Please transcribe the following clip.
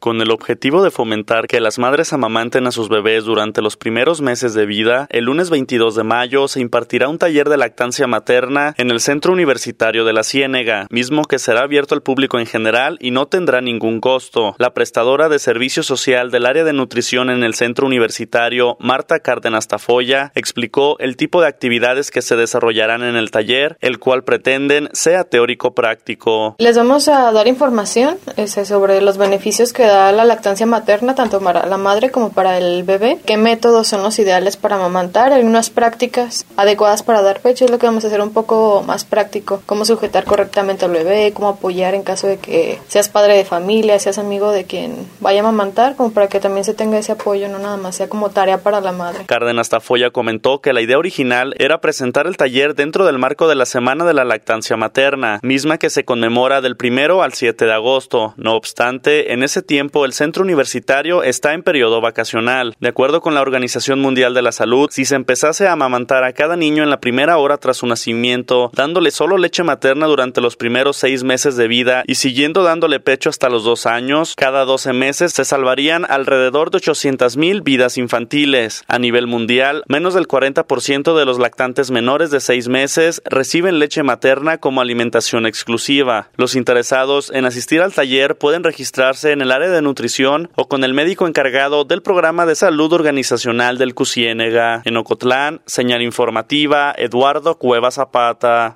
Con el objetivo de fomentar que las madres amamanten a sus bebés durante los primeros meses de vida, el lunes 22 de mayo se impartirá un taller de lactancia materna en el Centro Universitario de la Ciénega, mismo que será abierto al público en general y no tendrá ningún costo. La prestadora de servicio social del área de nutrición en el Centro Universitario, Marta Cárdenas Tafoya, explicó el tipo de actividades que se desarrollarán en el taller, el cual pretenden sea teórico-práctico. Les vamos a dar información sobre los beneficios que da la lactancia materna, tanto para la madre como para el bebé, qué métodos son los ideales para amamantar, algunas prácticas adecuadas para dar pecho, es lo que vamos a hacer un poco más práctico, cómo sujetar correctamente al bebé, cómo apoyar en caso de que seas padre de familia, seas amigo de quien vaya a amamantar, como para que también se tenga ese apoyo, no nada más sea como tarea para la madre. Cárdenas Tafoya comentó que la idea original era presentar el taller dentro del marco de la Semana de la Lactancia Materna, misma que se conmemora del 1 al 7 de agosto. No obstante, en ese tiempo el centro universitario está en periodo vacacional. De acuerdo con la Organización Mundial de la Salud, si se empezase a amamantar a cada niño en la primera hora tras su nacimiento, dándole solo leche materna durante los primeros 6 meses de vida y siguiendo dándole pecho hasta los 2 años, cada 12 meses se salvarían alrededor de 800,000 vidas infantiles. A nivel mundial, menos del 40% de los lactantes menores de 6 meses reciben leche materna como alimentación exclusiva. Los interesados en asistir al taller pueden registrarse en el área de nutrición o con el médico encargado del programa de salud organizacional del CUCIénega. En Ocotlán, señal informativa, Eduardo Cueva Zapata.